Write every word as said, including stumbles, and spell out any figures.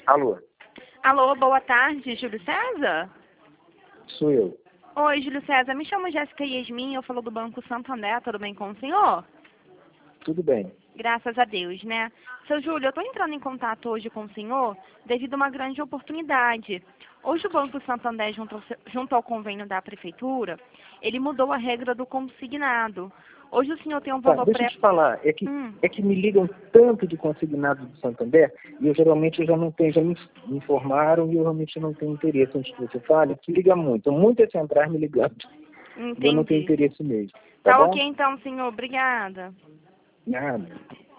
Alô, Alô, boa tarde, Júlio César? sou eu. Oi, Júlio César, me chamo Jéssica Yasmin, eu falo do Banco Santander, tudo bem com o senhor? Tudo bem. Graças a Deus, né? Seu Júlio, eu estou entrando em contato hoje com o senhor devido a uma grande oportunidade. Hoje o Banco Santander, junto ao, se- junto ao convênio da Prefeitura, ele mudou a regra do consignado. Hoje o senhor tem um Tá, valor deixa eu pré... te falar, é que, Hum, é que me ligam tanto de consignado do Santander, e eu geralmente eu já não tenho, já me me informaram e eu realmente não tenho interesse antes que você fale, que liga muito, muitas centrais me ligando, e eu não tenho entendi. interesse mesmo, tá Tá bom? ok então, senhor, obrigada. Nada.